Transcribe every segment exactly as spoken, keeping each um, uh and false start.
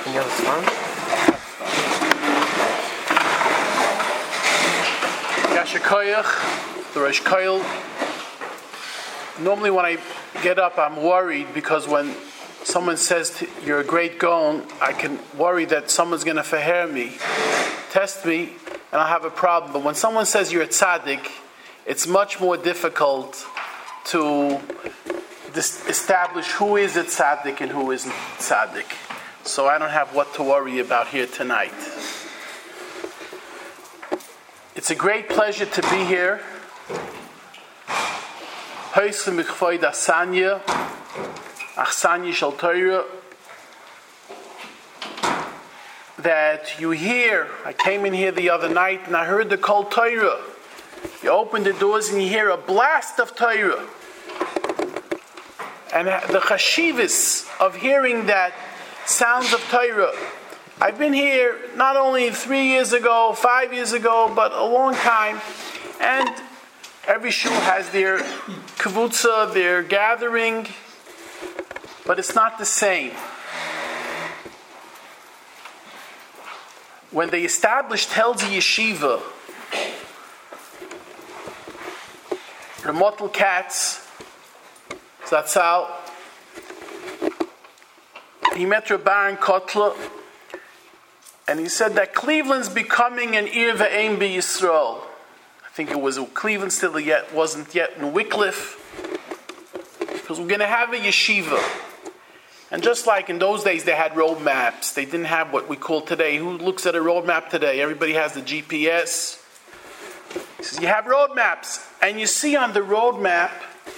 Yeah, that's fine. Yashikoyach, the Rosh Koil. Normally when I get up, I'm worried because when someone says to, you're a great Gaon, I can worry that someone's going to feher me, test me, and I'll have a problem. But when someone says you're a tzaddik, it's much more difficult to dis- establish who is a tzaddik and who isn't tzaddik. So I don't have what to worry about here tonight. It's a great pleasure to be here. That you hear. I came in here the other night and I heard the Kol Torah. You open the doors and you hear a blast of Torah. And the chashivas of hearing that sounds of Torah. I've been here not only three years ago, five years ago, but a long time. And every shul has their kavutza, their gathering. But it's not the same. When they established Helzi Yeshiva, Ramotel Katz, Zatzal, he met Rabban Kotler, and he said that Cleveland's becoming an Ir Ve'em B'Yisrael. I think it was Cleveland still yet wasn't yet in Wycliffe, because we're going to have a yeshiva. And just like in those days they had road maps, they didn't have what we call today. Who looks at a road map today? Everybody has the G P S. He says you have road maps, and you see on the road map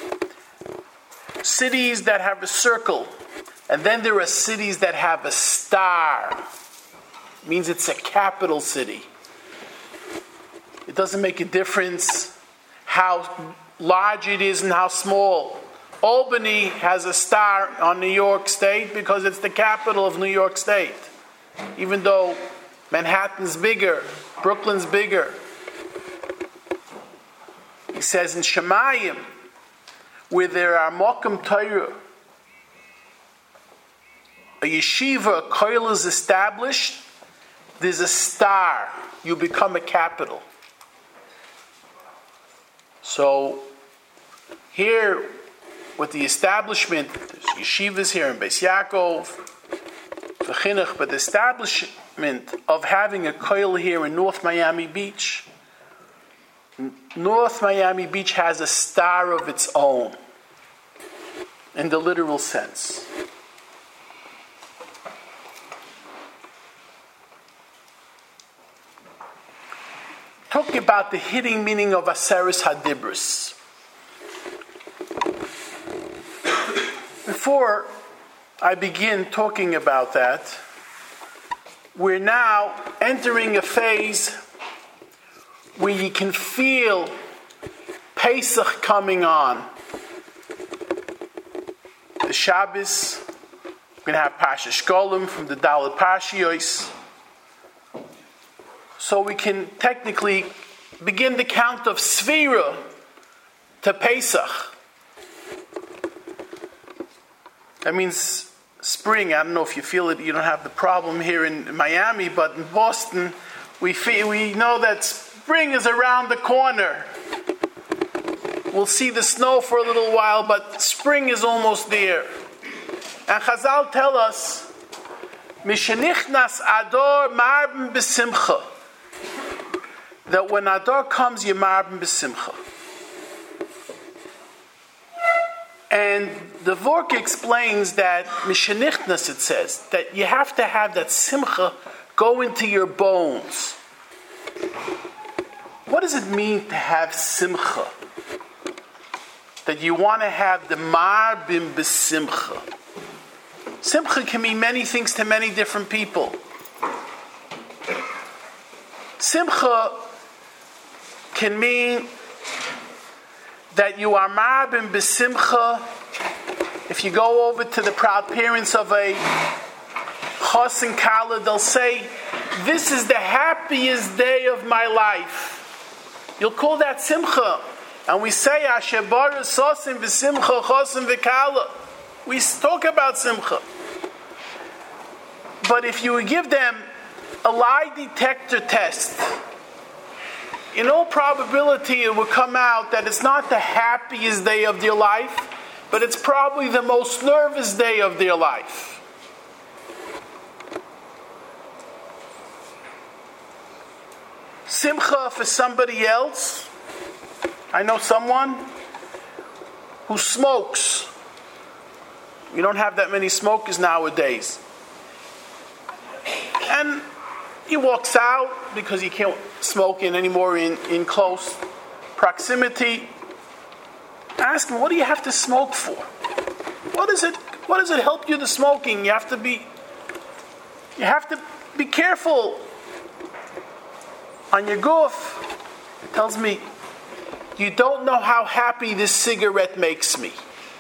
cities that have a circle, and then there are cities that have a star. It means it's a capital city. It doesn't make a difference how large it is and how small. Albany has a star on New York State because it's the capital of New York State. Even though Manhattan's bigger, Brooklyn's bigger. He says in Shemayim, where there are Mokum Torah, a yeshiva, a koil is established, there's a star. You become a capital. So, here, with the establishment, there's yeshivas here in Beis Yaakov, the chinuch, but the establishment of having a koil here in North Miami Beach, North Miami Beach has a star of its own, in the literal sense. Talking about the hidden meaning of Aseres Hadibros. Before I begin talking about that, we're now entering a phase where you can feel Pesach coming on. The Shabbos, we're going to have Pasha Shkolim from the Dalet Pashiyos. So we can technically begin the count of Sfira to Pesach. That means spring. I don't know if you feel it. You don't have the problem here in Miami, but in Boston, we feel, we know that spring is around the corner. We'll see the snow for a little while, but spring is almost there. And Chazal tell us, Mishenichnas Ador Marben B'Simcha, that when Adar comes, you Marben B'Simcha. And the Vork explains that, Mishenichnas, it says, that you have to have that Simcha go into your bones. What does it mean to have Simcha? That you want to have the Marbim B'Simcha. Simcha can mean many things to many different people. Simcha can mean that you are Marbim B'Simcha. If you go over to the proud parents of a Chos and Kala, they'll say, this is the happiest day of my life. You'll call that Simcha. And we say, Asher Bara Sosim V'Simcha Chosim V'Kala. We talk about Simcha. But if you give them a lie detector test, in all probability it will come out that it's not the happiest day of their life, but it's probably the most nervous day of their life. Simcha for somebody else. I know someone who smokes. We don't have that many smokers nowadays. And he walks out because he can't smoke in anymore in, in close proximity. Ask him, what do you have to smoke for? What is it? What does it help you, the smoking? You have to be you have to be careful on your goof. It tells me, you don't know how happy this cigarette makes me.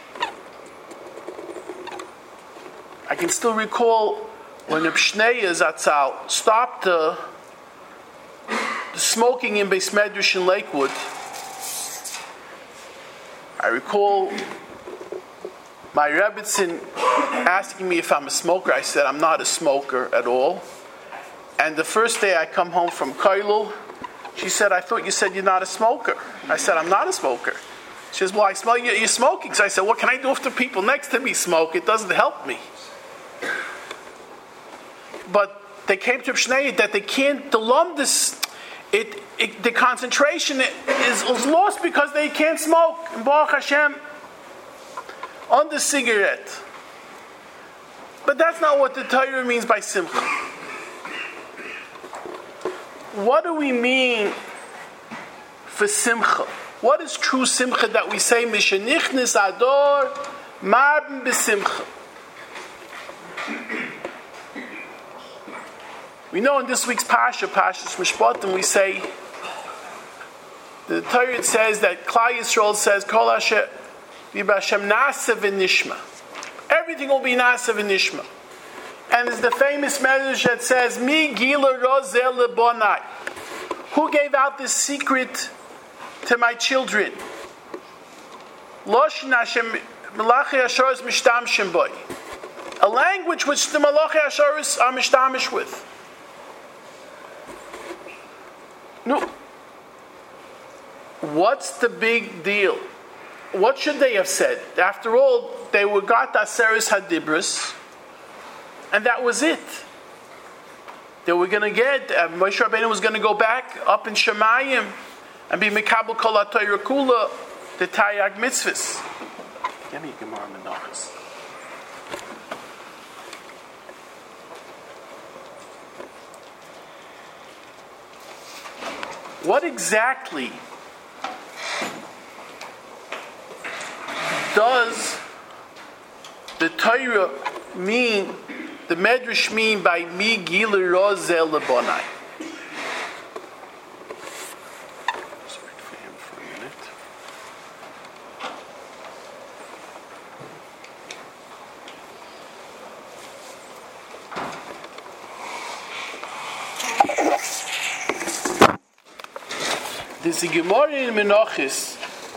I can still recall when Reb Shnei Zatzal stopped the, the smoking in Beis Medrash in Lakewood. I recall my Rebbitzin asking me if I'm a smoker. I said, I'm not a smoker at all. And the first day I come home from Koilul, she said, I thought you said you're not a smoker. I said, I'm not a smoker. She says, well, I smell you, you're smoking. So I said, what can I do if the people next to me smoke? It doesn't help me. But they came to Pshnei that they can't, the lumdus, it, it, the concentration is, is lost because they can't smoke. And Baruch Hashem, on the cigarette. But that's not what the Torah means by simcha. What do we mean for simcha? What is true simcha that we say, Mishenichnis ador marben besimcha? We know in this week's Pasha, Pasha's Mishpatim, we say, the Torah says that Klal Yisrael says, Kol Hashem v'Hashem nasa v'nishma. Everything will be nasa v'nishma. And there's the famous message that says, Mi gila rozel lebonai. Who gave out this secret to my children? Loshin Hashem Malachi Ashoris mishtamshim boy. A language which the Malachi Ashoris are mishtamish with. No. What's the big deal? What should they have said? After all, they were got Aseres Hadibros, and that was it. They were going to get, uh, Moshe Rabbeinu was going to go back up in Shemayim and be Mekabel Kol HaTorah Kula, the Tayag Mitzvahs. Give me a Gemara Menachos. What exactly does the Torah mean, the Medrash mean by Mi Gila Rozel Lebonai? Sorry for him for a minute. There's a Gemara in Menachos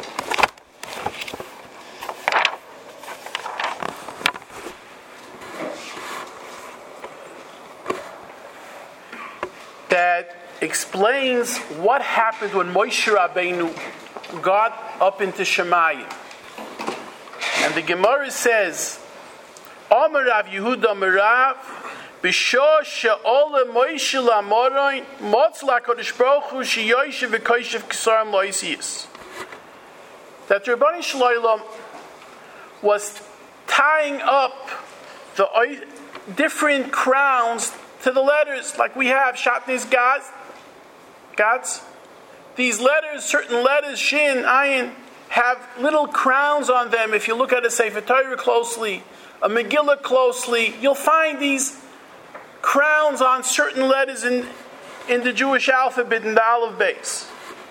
that explains what happened when Moshe Rabbeinu got up into Shemayim. And the Gemara says, Amar Rav Yehuda Amar Rav, B'shah she'ola Moshe la'amorayin, motz la'kadosh Baruch Hu she'yoshev v'koyshev k'sarim lo'isiyis. That Rebbeinu Shloilem was tying up the different crowns to the letters, like we have Shatnez Gad, Gads. These letters, certain letters, Shin, Ayin, have little crowns on them. If you look at a Sefer Torah closely, a Megillah closely, you'll find these crowns on certain letters in, in the Jewish alphabet in the Aleph base.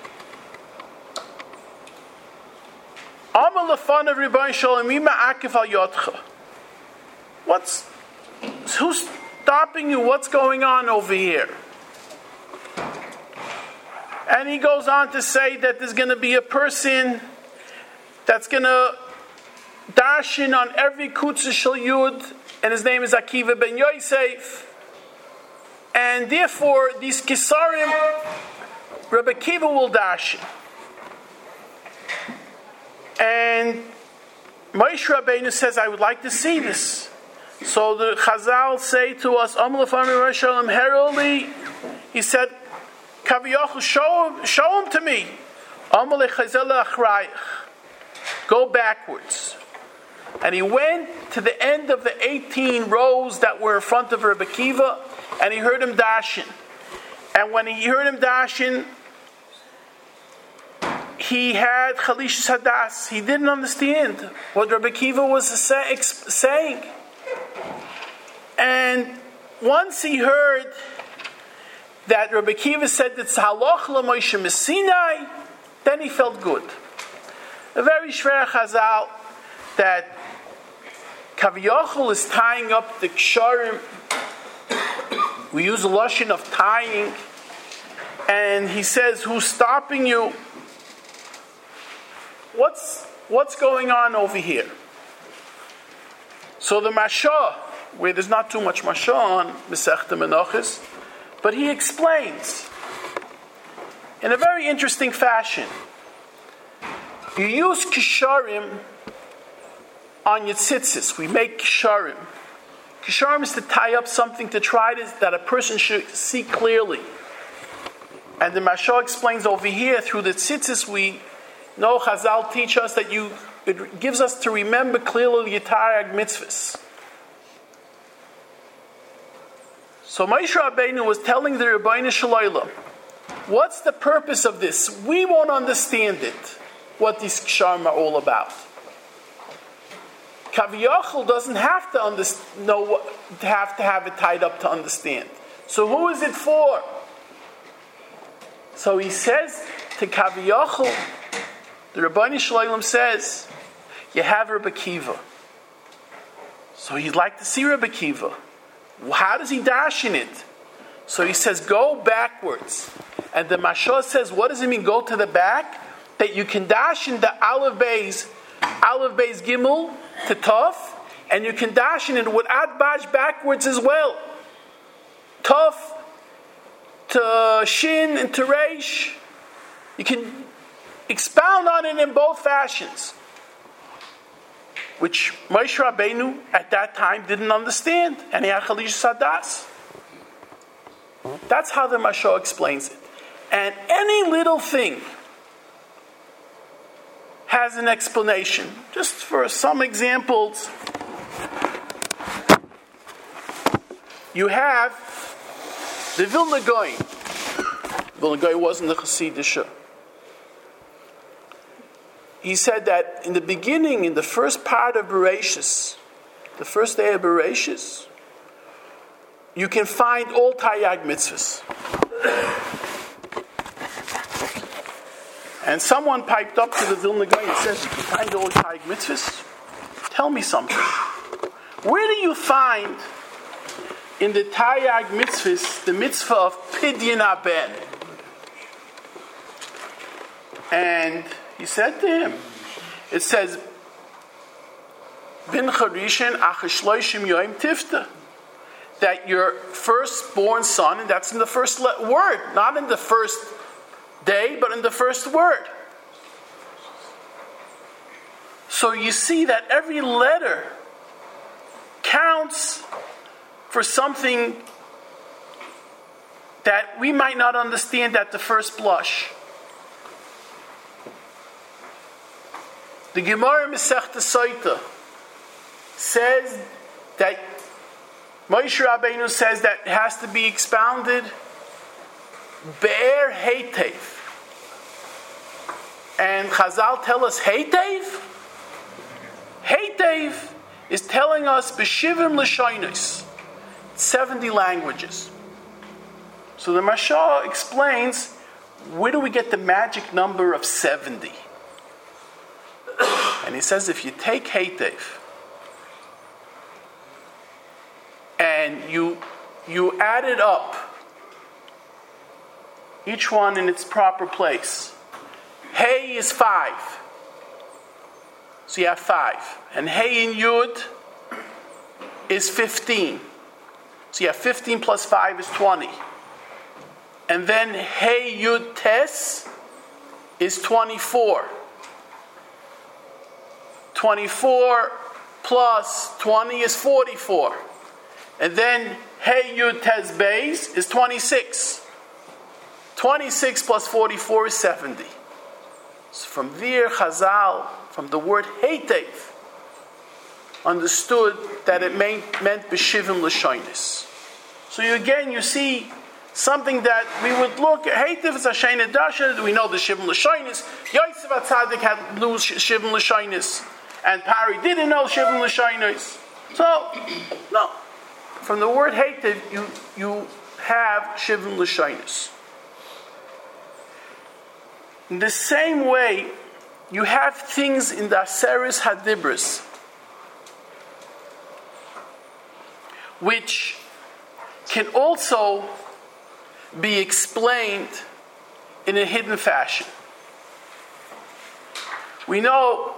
Amar lefan of Rebbeinu Shalom ima akif al yotcha. What's who's stopping you? What's going on over here? And he goes on to say that there's going to be a person that's going to darshan on every kutzah shel yud, and his name is Akiva ben Yosef. And therefore, these Kisarim, Rabbi Akiva will dash. And Moshe Rabbeinu says, I would like to see this. So the Chazal say to us, Heroli, he said, Kaviyachal, show him, show him to me. Go backwards. And he went to the end of the eighteen rows that were in front of Rabbi Akiva, and he heard him dashing. And when he heard him dashing, he had Chalish Hadas. He didn't understand what Rabbi Akiva was saying. And once he heard that Rabbi Akiva said that Halach l'Moshe Messinai, then he felt good. A very shver Chazal that Kaviyachal is tying up the Ksharim. We use a lashon of tying, and he says, "Who's stopping you? What's what's going on over here?" So the Mashah, where there's not too much Mashah on Masechta Menachos, but he explains in a very interesting fashion. You use Kisharim on Yitzitzis. We make Kisharim. Kisharim is to tie up something to try to, that a person should see clearly. And the Mashal explains over here, through the Tzitzis, we know Chazal teach us that you it gives us to remember clearly the Yitarag mitzvahs. So Moshe Rabbeinu was telling the Rebbeinu Shalom, what's the purpose of this? We won't understand it, what these Ksharim are all about. Kaviyachal doesn't have to understand, know what, have to have it tied up to understand. So who is it for? So he says to Kaviyachal, the Rebbeinu Shalom says, you have Rabbi Akiva. So he'd like to see Rabbi Akiva. How does he dash in it? So he says, go backwards. And the Mashal says, what does it mean, go to the back? That you can dash in the Aleph Beis, Aleph Beis Gimel to Tov, and you can dash in it with Ad Baj backwards as well. Tov to Shin and to Reish. You can expound on it in both fashions, which Moshe Rabbeinu at that time didn't understand, and he had Chalish Sadas. That's how the Mashal explains it. And any little thing has an explanation. Just for some examples, you have the Vilna Gaon. Vilna Gaon wasn't the Chasidisha. He said that in the beginning, in the first part of Bereshis, the first day of Bereshis, you can find all Taryag mitzvahs. And someone piped up to the Vilna Gaon and says, you can find all Taryag mitzvahs? Tell me something. Where do you find in the Taryag mitzvahs the mitzvah of Pidyon Haben? And he said to him, it says, Bin Charishin Achashloishim Yoim Tifta, that your firstborn son, and that's in the first le- word, not in the first day, but in the first word. So you see that every letter counts for something that we might not understand at the first blush. The Gemara Masechta Sotah says that Moshe Rabbeinu says that it has to be expounded Be'er Heitev. And Chazal tell us Heitev? Heitev is telling us B'shivim L'shonos, seventy languages. So the Mashal explains, where do we get the magic number of seventy? And he says, if you take Heitev and you you add it up, each one in its proper place. Hey is five. So you have five. And Hey in Yud is fifteen. So yeah, fifteen plus five is twenty. And then Hey Yud Tes is twenty-four. twenty-four plus twenty is forty-four. And then Hey Yud Tes Beis is twenty-six. twenty-six plus forty-four is seventy. So from there, Chazal, from the word Heitev, understood that it meant, meant B'shivim L'shonis. So you, again, you see something that we would look at. Heitev is Hashanah Dasha. We know the Shivim L'shonis. Yosef HaTzadik had blue Shivim L'shonis. And Pari didn't know Shivim L'shonis. So, no. From the word Heitev, you, you have Shivim L'shonis. In the same way, you have things in the Aseres Hadibros which can also be explained in a hidden fashion. We know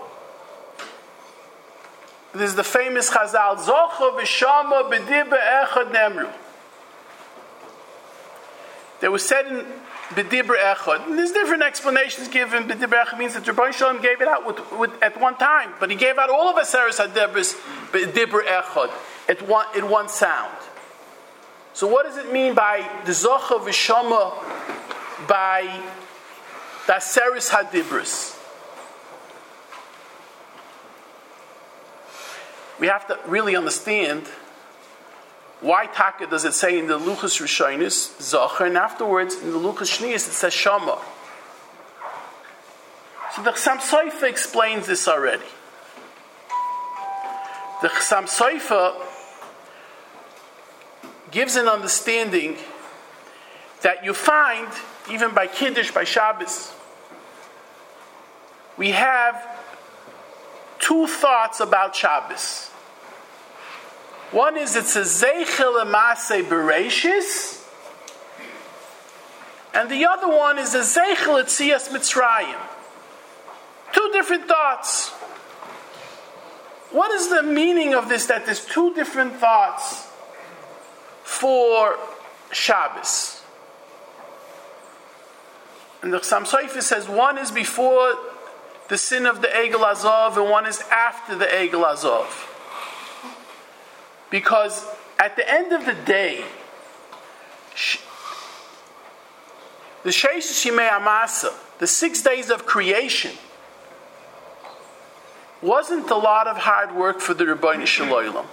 there's the famous Chazal, Zocha v'shama b'dibra echad nemru. They were said in b'dibra echad. And there's different explanations given. B'dibra echad means that Rabbi Shalom gave it out with, with, at one time, but he gave out all of Aseres Hadibros b'dibra echad at one, in one sound. So what does it mean by the Zocha v'shama by the Aseres Hadibros? We have to really understand why Taka does it say in the Luchas Rishonis Zocher, and afterwards in the Luchas Shnius it says Shama. So the Chassam Sofer explains this already. The Chassam Sofer gives an understanding that you find even by Kiddush, by Shabbos, we have two thoughts about Shabbos. One is it's a Zeichel Emasei Bereishis, and the other one is a Zeichel Etzias Mitzrayim. Two different thoughts. What is the meaning of this, that there's two different thoughts for Shabbos? And the Chassam Sofer says one is before the sin of the Egel Azov, and one is after the Egel Azov. Because at the end of the day, the Sheish Shimei Amasa, the six days of creation, wasn't a lot of hard work for the Rebbeinu Shalom.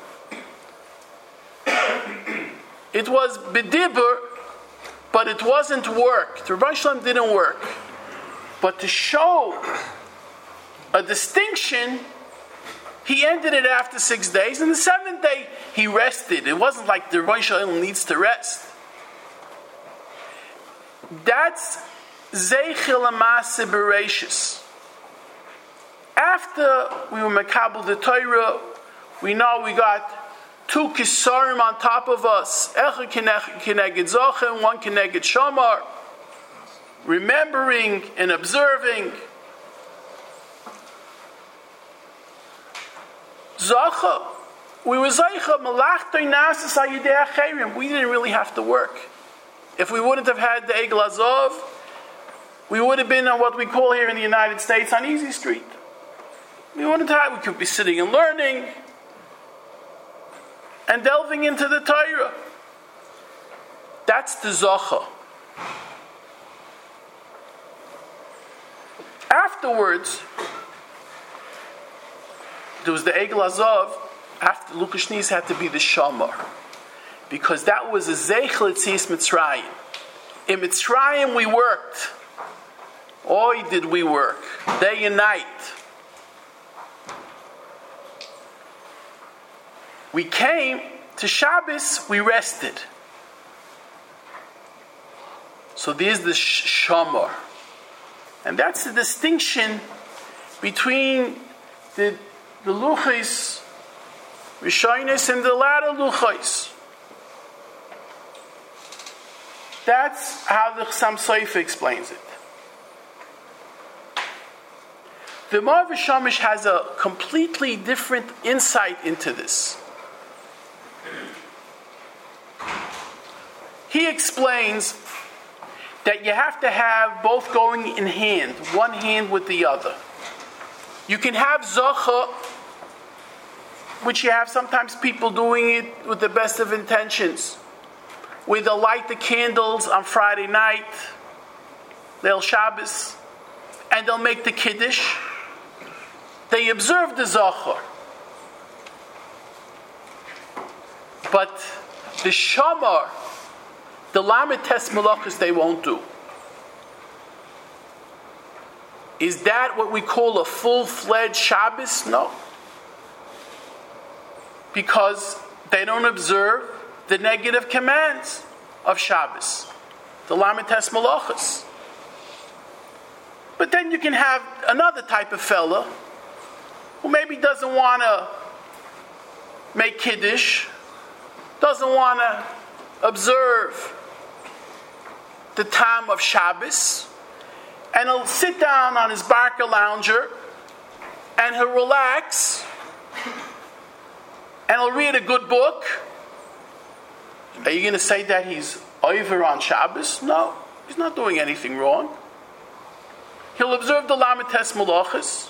It was bedibur, but it wasn't work. The Rebbeinu Shalom didn't work. But to show a distinction, he ended it after six days, and the seventh day he rested. It wasn't like the Rebbeinu Shalom needs to rest. That's Zeichel Emasei Bereishis. After we were Mekabel the Torah, we know we got two Kisarim on top of us. Echad Keneged Zocha, one Keneged Shamar. Remembering and observing. Zocha, we were Zeicha, Malachtoi Nasis Ayidei Acherim. We didn't really have to work. If we wouldn't have had the Egel Azov, we would have been on what we call here in the United States on Easy Street. We wouldn't have, we could be sitting and learning and delving into the Torah. That's the Zocha. Afterwards, there was the Egel Azov. After Luchas Shnius had to be the Shamar, because that was a Zeichel Etzias Mitzrayim. In Mitzrayim we worked. Oy, did we work day and night. We came to Shabbos, we rested. So there's the Shamar, and that's the distinction between the the Luchas Rishonis and the latter Luchos. That's how the Chassam Sofer explains it. The Maor Shamish has a completely different insight into this. he explains that you have to have both going in hand, one hand with the other. You can have zocha, which you have sometimes people doing it with the best of intentions, where they'll light the candles on Friday night, Leil Shabbos, and they'll make the kiddush. They observe the zocha. But the shamar, the lamed tes malachas, they won't do. Is that what we call a full-fledged Shabbos? No. Because they don't observe the negative commands of Shabbos, the lamed tes malachas. But then you can have another type of fella who maybe doesn't want to make kiddush, doesn't want to observe the time of Shabbos, and he'll sit down on his barca lounger and he'll relax and he'll read a good book. Are you going to say that he's over on Shabbos? No, he's not doing anything wrong. He'll observe the lamed tes malachas,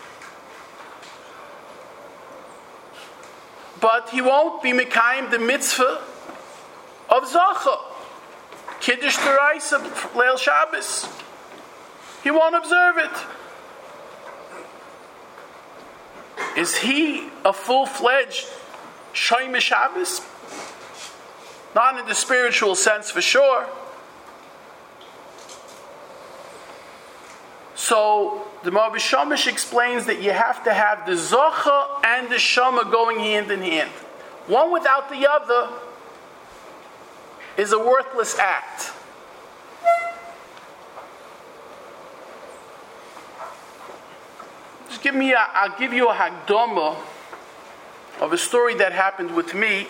but he won't be mekayim the mitzvah of zacha, kiddush d'oraisa, Leil Shabbos. He won't observe it. Is he a full-fledged shomer Shabbos? Not in the spiritual sense, for sure. So the Mahavi Shamash explains that you have to have the zocha and the shama going hand in hand. One without the other is a worthless act. Just give me a, I'll give you a hagdama of a story that happened with me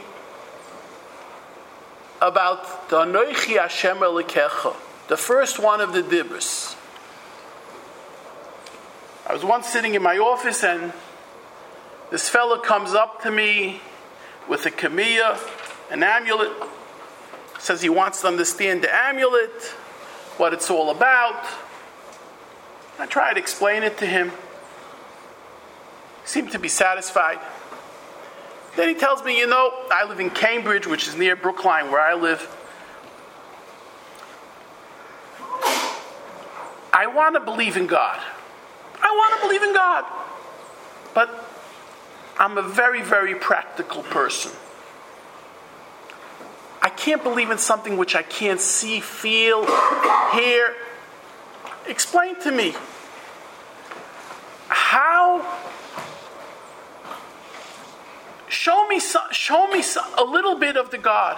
about the Anoichi Hashem Elokecha, the first one of the dibros. I was once sitting in my office and this fella comes up to me with a kamiyah, an amulet, says he wants to understand the amulet, what it's all about. I tried to explain it to him. He seemed to be satisfied. Then he tells me, you know, I live in Cambridge, which is near Brookline, where I live. I want to believe in God. I want to believe in God. But I'm a very, very practical person. I can't believe in something which I can't see, feel, hear. Explain to me. How... Show me, some, show me some, a little bit of the God.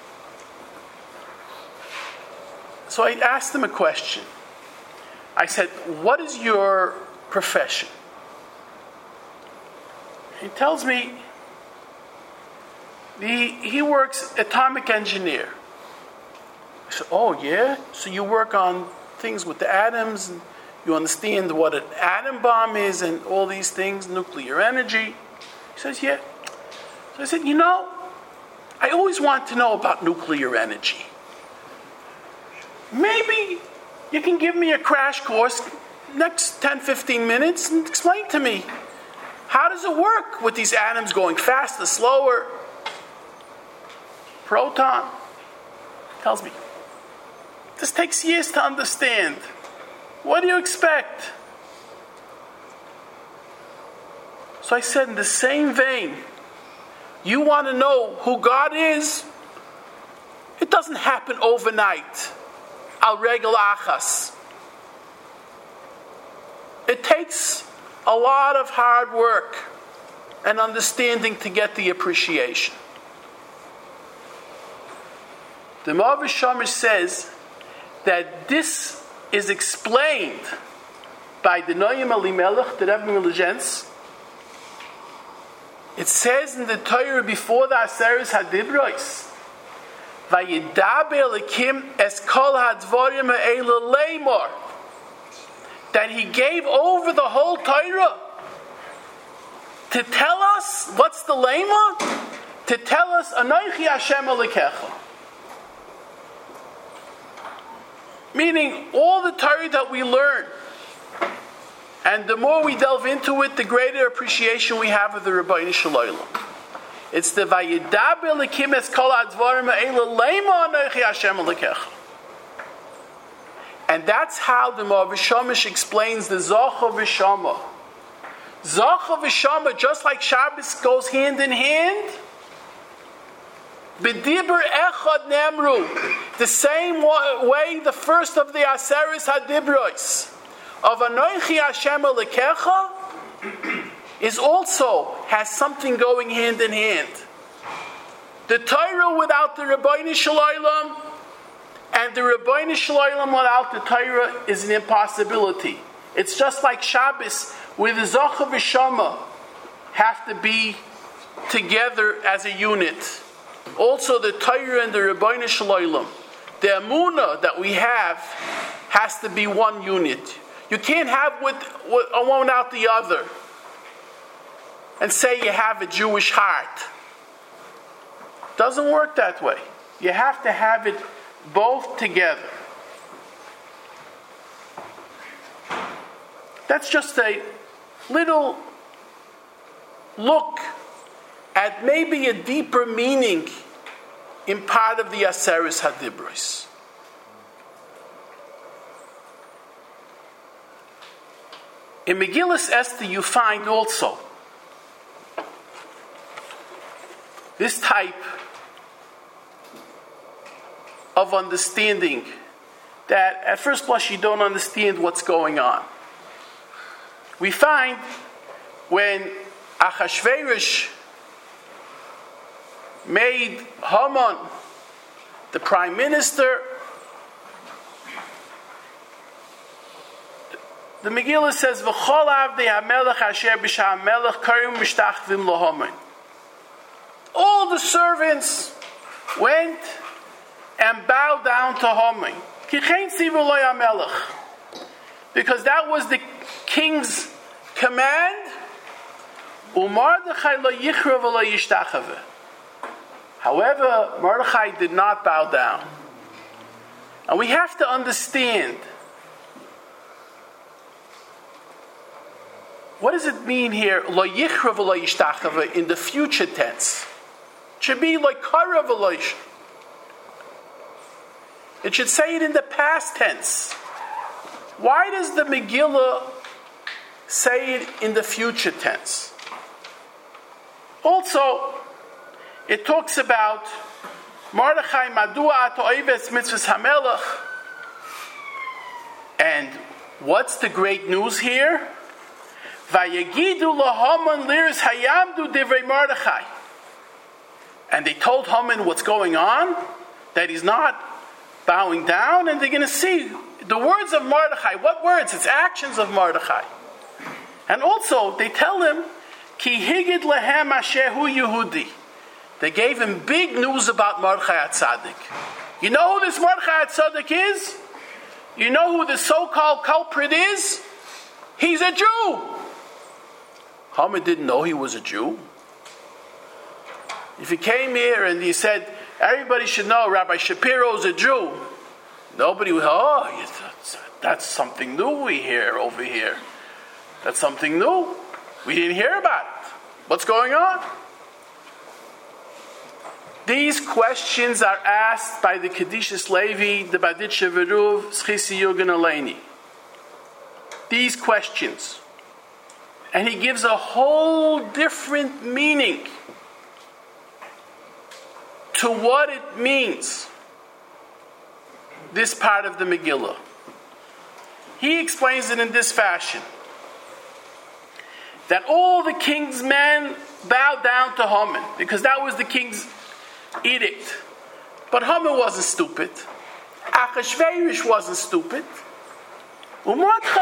So I asked him a question. I said, what is your profession? He tells me he, he works atomic engineer. I said, oh yeah? So you work on things with the atoms, and you understand what an atom bomb is and all these things, nuclear energy? He says, yeah. So I said, you know, I always want to know about nuclear energy. Maybe you can give me a crash course next ten, fifteen minutes and explain to me, how does it work with these atoms going faster, slower? Proton tells me, this takes years to understand. What do you expect? So I said, in the same vein, you want to know who God is? It doesn't happen overnight. Al regel achas. It takes a lot of hard work and understanding to get the appreciation. The Mahavi Shamash says that this is explained by the Noam Elimelech, the Rebbe Milagents. It says in the Torah before the Aseres Hadibros, Vayidaber Elokim es kol hadvarim ha'ela leimor, that he gave over the whole Torah to tell us, what's the leimor? To tell us, Anoichi Hashem Elokecha. Meaning, all the Torah that we learn, and the more we delve into it, the greater appreciation we have of the Rebbeinu Shalom. It's the Vayidaber Elokim es kol hadvarim ha'ela lema anochi Hashem Elokecha. And that's how the Mahav Shamish explains the Zocha V'Shama. Zocha V'Shama, just like Shabbos goes hand in hand, B'dibur echad nemru, the same way the first of the Aseres HaDibros of Anochi Hashem Elokecha is also has something going hand in hand. The Torah without the Rebbeinu Shalom and the Rebbeinu Shalom without the Torah is an impossibility. It's just like Shabbos, where the Zocha V'Shama have to be together as a unit. Also, the Torah and the Rebbeinu Shalom, the Emunah that we have, has to be one unit. You can't have with, with one without the other and say you have a Jewish heart. Doesn't work that way. You have to have it both together. That's just a little look at maybe a deeper meaning in part of the Aseres HaDibros. In Megillas Esther you find also this type of understanding that at first blush you don't understand what's going on. We find when Achashverosh made Haman the prime minister, the Megillah says, "V'chol avdei hamelech asher b'shah hamelech karim mishtachvim loHaman." All the servants went and bowed down to Haman. Ki chen tzivu lo hamelech, because that was the king's command. U'Mordechai lo yichra v'lo yishtachave. However, Mordechai did not bow down. And we have to understand, what does it mean here, lo yichra v'lo yishtachave, in the future tense? It should be like kara v'lo yish. It should say it in the past tense. Why does the Megillah say it in the future tense? Also, it talks about Mordechai Madua ato oives mitzvahs hamelech. And what's the great news here? Vayegidu loHaman liris hayamdu divrei Mordechai. And they told Haman what's going on, that he's not bowing down, and they're going to see the words of Mordechai. What words? It's actions of Mordechai. And also, they tell him, Ki higid lehem asher hu Yehudi. They gave him big news about Mordechai HaTzadik. You know who this Mordechai HaTzadik is? You know who the so-called culprit is? He's a Jew. Haman didn't know he was a Jew. If he came here and he said, everybody should know Rabbi Shapiro's a Jew, nobody would, oh, that's something new we hear over here. That's something new. We didn't hear about it. What's going on? These questions are asked by the Kedushas Levi, the Baditche Veruv, Schisi Yugen Aleini. These questions. And he gives a whole different meaning to what it means, this part of the Megillah. He explains it in this fashion, that all the king's men bowed down to Haman, because that was the king's edict. But Haman wasn't stupid. Achashverosh wasn't stupid. You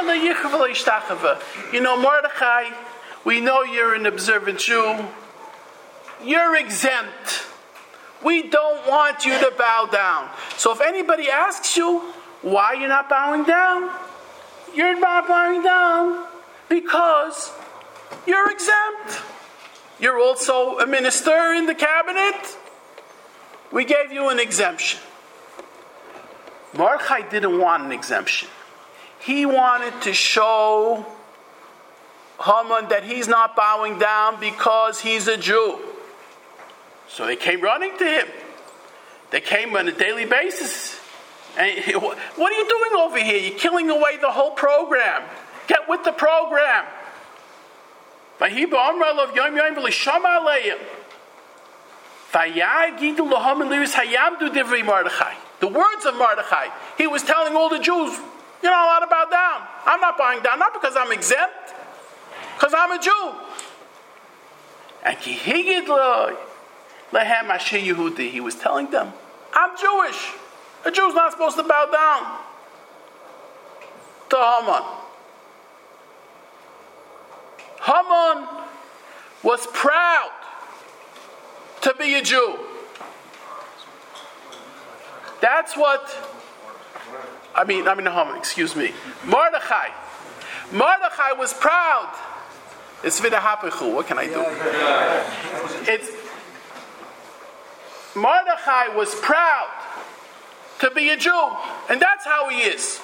know, Mordechai, we know you're an observant Jew. You're exempt. We don't want you to bow down. So if anybody asks you why you're not bowing down, you're not bowing down because you're exempt. You're also a minister in the cabinet. We gave you an exemption. Mordechai didn't want an exemption. He wanted to show Haman that he's not bowing down because he's a Jew. So they came running to him. They came on a daily basis. And he, what are you doing over here? You're killing away the whole program. Get with the program. The words of Mordechai, he was telling all the Jews, you're not allowed to bow down. I'm not bowing down, not because I'm exempt, because I'm a Jew. And he was telling them, I'm Jewish. A Jew's not supposed to bow down to Haman. Haman was proud to be a Jew. That's what, I mean, I mean Haman, excuse me. Mordechai. Mordechai was proud. It's vidahapichu. What can I do? It's Mordechai was proud to be a Jew, and that's how he is.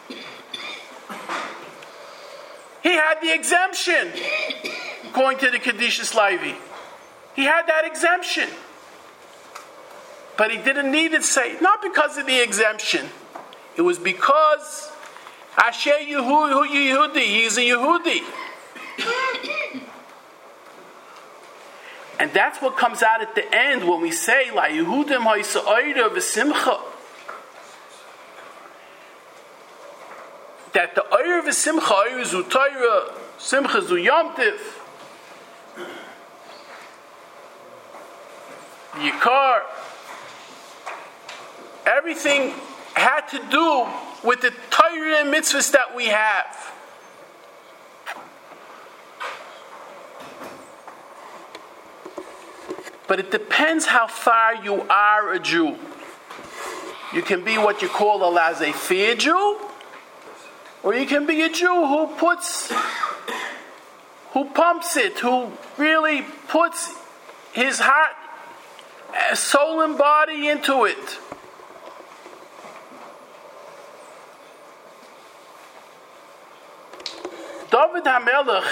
He had the exemption, according to the Kedushas Levi. He had that exemption. But he didn't need it say, not because of the exemption. It was because Asher Yehudi, he's a Yehudi. And that's what comes out at the end when we say, La Yehudim ha'yisa'ayra v'simcha. That the ayra v'simcha, ayra zu Torah, simcha zu Yom Tiv, Yikar, everything had to do with the Torah and mitzvahs that we have. But it depends how far you are a Jew. You can be what you call a laissez-faire Jew, or you can be a Jew who puts, who pumps it, who really puts his heart, soul and body into it. David HaMelech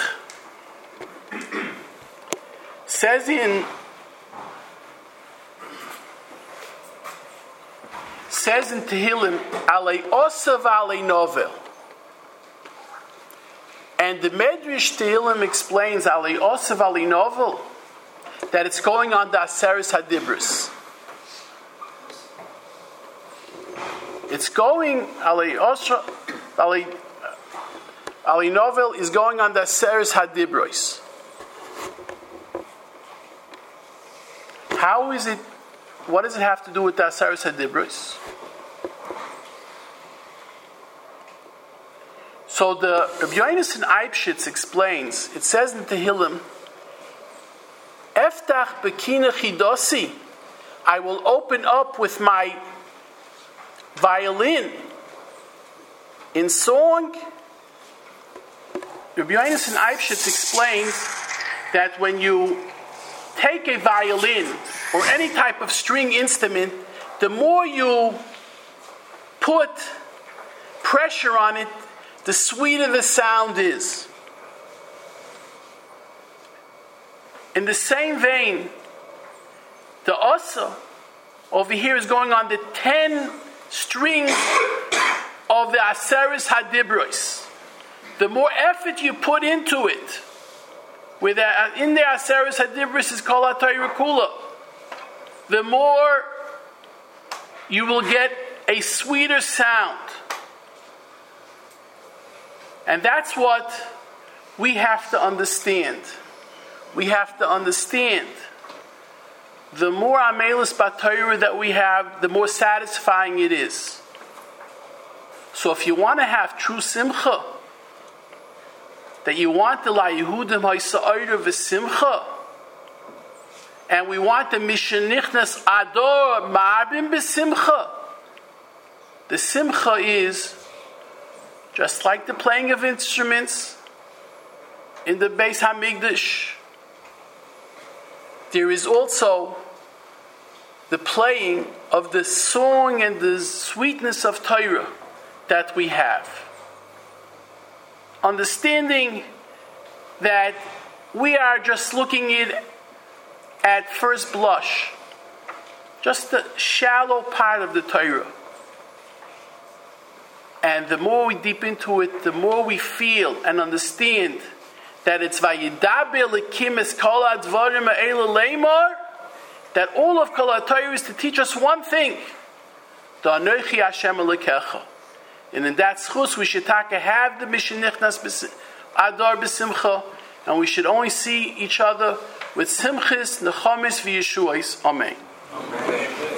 says in says in Tehillim, Alei Osav Alei Novel. And the Medrash Tehillim explains Alei Osav Alei Novel that it's going on the Aseres HaDibros. It's going Alei Osav Alei Alei Novel is going on the Aseres HaDibros. How is it? What does it have to do with the Aseres HaDibros? So the Rabbi Yonasan Eibshitz explains, it says in Tehillim, Eftach bekina chidosi, I will open up with my violin in song. Rabbi Yonasan Eibshitz explains that when you take a violin or any type of string instrument, the more you put pressure on it, the sweeter the sound is. In the same vein, the Asa over here is going on the ten strings of the Aseres HaDibros. The more effort you put into it, with the, in the Aseres HaDibros is Kol HaTorah Kula, the more you will get a sweeter sound. And that's what we have to understand. We have to understand the more Amelis B'Torah that we have, the more satisfying it is. So if you want to have true simcha, that you want the La Yehudim ha'yisa'ayra v'simcha, and we want the Mishenichnas Ador Ma'abim b'simcha, the simcha is just like the playing of instruments in the Beis HaMikdash. There is also the playing of the song and the sweetness of Torah that we have. Understanding that we are just looking at at first blush, just the shallow part of the Torah. And the more we deep into it, the more we feel and understand that it's Vayidaber Elokim es kol hadvarim ha'ela leimor, that all of Kol HaTorah is to teach us one thing: Da Anochi Hashem Elokecha. And in that schus, we should taka have the Mishenichnas Adar B'Simcha, and we should only see each other with Simchis, Nechamis, V'Yeshuais. Amen. Amen.